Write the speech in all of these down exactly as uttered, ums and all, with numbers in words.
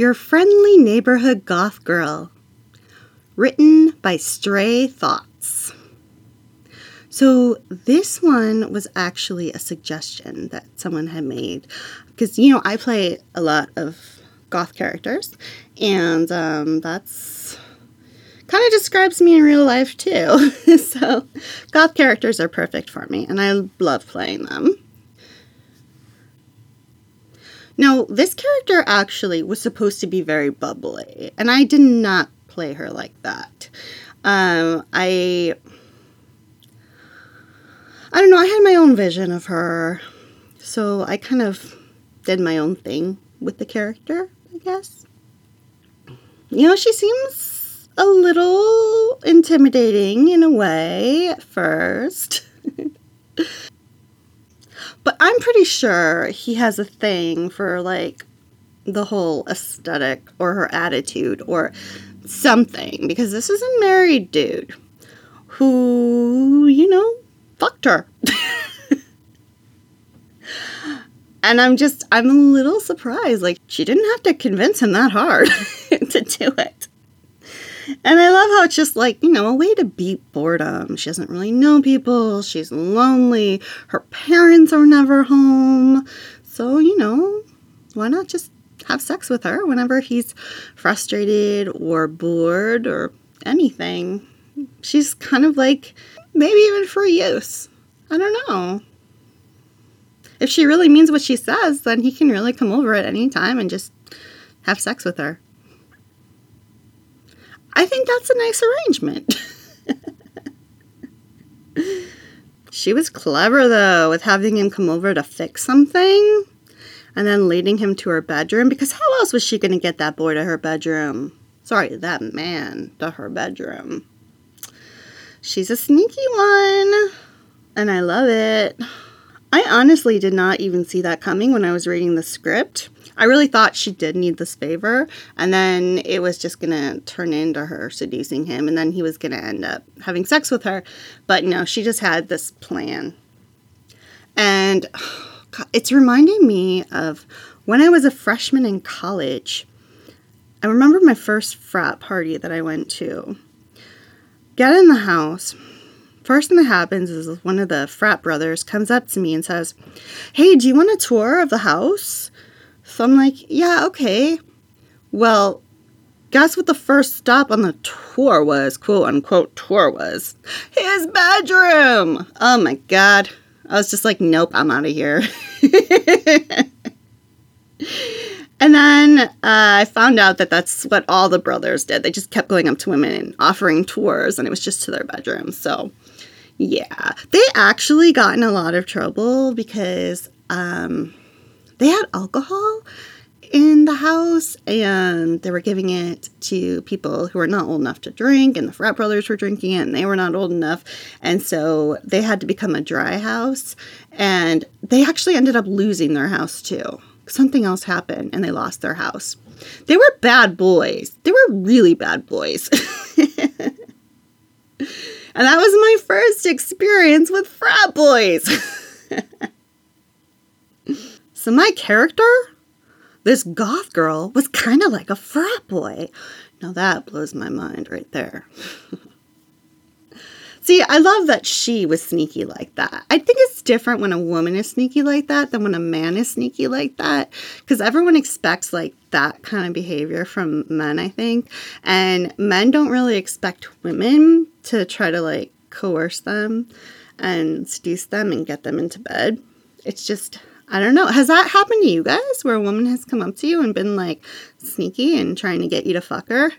Your Friendly Neighborhood Goth Girl, written by Stray Thoughts. So this one was actually a suggestion that someone had made because, you know, I play a lot of goth characters, and um, that's kind of describes me in real life too. So goth characters are perfect for me, and I love playing them. Now, this character actually was supposed to be very bubbly, and I did not play her like that. Um, I, I don't know, I had my own vision of her, so I kind of did my own thing with the character, I guess. You know, she seems a little intimidating in a way at first. But I'm pretty sure he has a thing for, like, the whole aesthetic or her attitude or something. Because this is a married dude who, you know, fucked her. And I'm just, I'm a little surprised. Like, she didn't have to convince him that hard to do it. And I love how it's just like, you know, a way to beat boredom. She doesn't really know people. She's lonely. Her parents are never home. So, you know, why not just have sex with her whenever he's frustrated or bored or anything? She's kind of like, maybe even for use. I don't know. If she really means what she says, then he can really come over at any time and just have sex with her. I think that's a nice arrangement. She was clever, though, with having him come over to fix something and then leading him to her bedroom, because how else was she going to get that boy to her bedroom? Sorry, that man to her bedroom. She's a sneaky one, and I love it. I honestly did not even see that coming when I was reading the script. I really thought she did need this favor, and then it was just going to turn into her seducing him, and then he was going to end up having sex with her. But no, she just had this plan. And oh God, it's reminding me of when I was a freshman in college. I remember my first frat party that I went to. Get in the house. First thing that happens is one of the frat brothers comes up to me and says, "Hey, do you want a tour of the house?" So I'm like, yeah, okay. Well, guess what the first stop on the tour was, quote unquote tour was? His bedroom. Oh my God. I was just like, nope, I'm out of here. And then uh, I found out that that's what all the brothers did. They just kept going up to women and offering tours, and it was just to their bedrooms. So, yeah. They actually got in a lot of trouble because um, they had alcohol in the house, and they were giving it to people who were not old enough to drink, and the frat brothers were drinking it, and they were not old enough. And so they had to become a dry house, and they actually ended up losing their house, too. Something else happened and they lost their house. They were bad boys. They were really bad boys. And that was my first experience with frat boys. So my character, this goth girl, was kind of like a frat boy. Now that blows my mind right there. See, I love that she was sneaky like that. I think it's different when a woman is sneaky like that than when a man is sneaky like that. Because everyone expects, like, that kind of behavior from men, I think. And men don't really expect women to try to, like, coerce them and seduce them and get them into bed. It's just, I don't know. Has that happened to you guys? Where a woman has come up to you and been, like, sneaky and trying to get you to fuck her?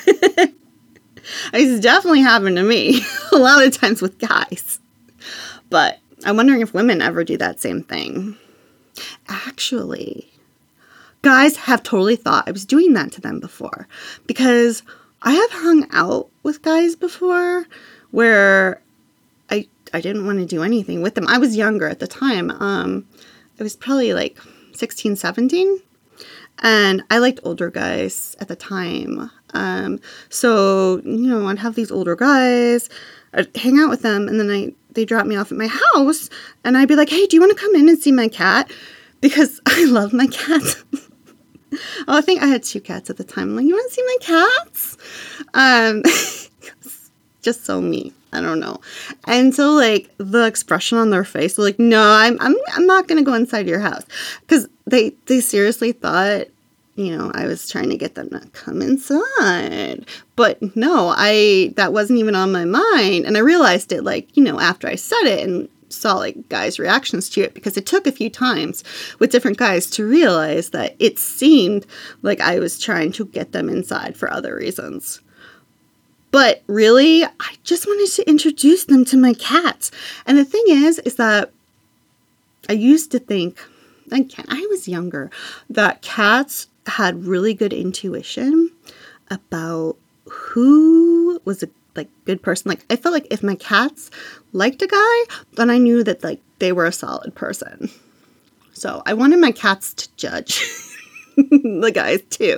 It's definitely happened to me a lot of times with guys. But I'm wondering if women ever do that same thing. Actually, guys have totally thought I was doing that to them before. Because I have hung out with guys before where I I didn't want to do anything with them. I was younger at the time. Um, I was probably like sixteen, seventeen. And I liked older guys at the time. Um, so, you know, I'd have these older guys, I'd hang out with them, and then I they drop me off at my house, and I'd be like, "Hey, do you want to come in and see my cat?" Because I love my cat. Oh, I think I had two cats at the time. I'm like, you want to see my cats? Um, just so me. I don't know. And so, like, the expression on their face, like, no, I'm, I'm, I'm not going to go inside your house. Because they, they seriously thought, you know, I was trying to get them to come inside. But no, I, that wasn't even on my mind. And I realized it, like, you know, after I said it and saw, like, guys' reactions to it. Because it took a few times with different guys to realize that it seemed like I was trying to get them inside for other reasons. But really, I just wanted to introduce them to my cats. And the thing is, is that I used to think, again, I was younger, that cats had really good intuition about who was a like good person. Like, I felt like if my cats liked a guy, then I knew that, like, they were a solid person. So I wanted my cats to judge the guys too.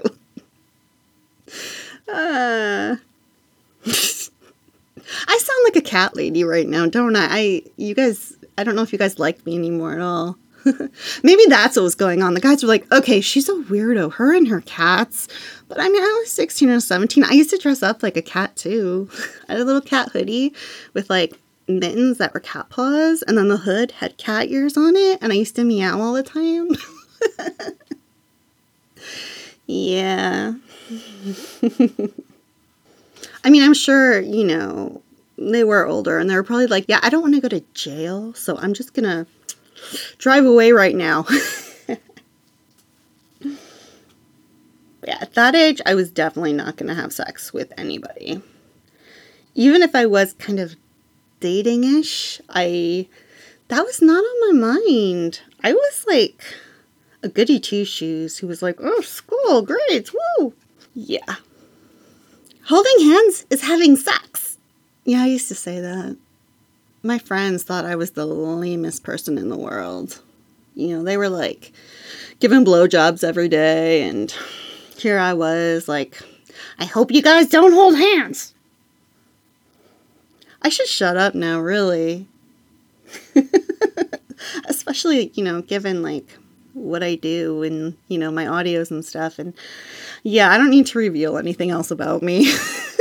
Uh... I sound like a cat lady right now, don't I? I, you guys, I don't know if you guys like me anymore at all. Maybe that's what was going on. The guys were like, okay, she's a weirdo, her and her cats. But I mean, I was sixteen or seventeen. I used to dress up like a cat too. I had a little cat hoodie with like mittens that were cat paws. And then the hood had cat ears on it. And I used to meow all the time. Yeah. I mean, I'm sure, you know, they were older and they were probably like, yeah, I don't want to go to jail, so I'm just going to drive away right now. Yeah, at that age, I was definitely not going to have sex with anybody. Even if I was kind of dating-ish, I, that was not on my mind. I was like a goody two-shoes who was like, oh, school, grades, woo. Yeah. Holding hands is having sex. Yeah, I used to say that. My friends thought I was the lamest person in the world. You know, they were like giving blowjobs every day, and here I was like, I hope you guys don't hold hands. I should shut up now, really. Especially, you know, given like what I do and, you know, my audios and stuff. And yeah, I don't need to reveal anything else about me.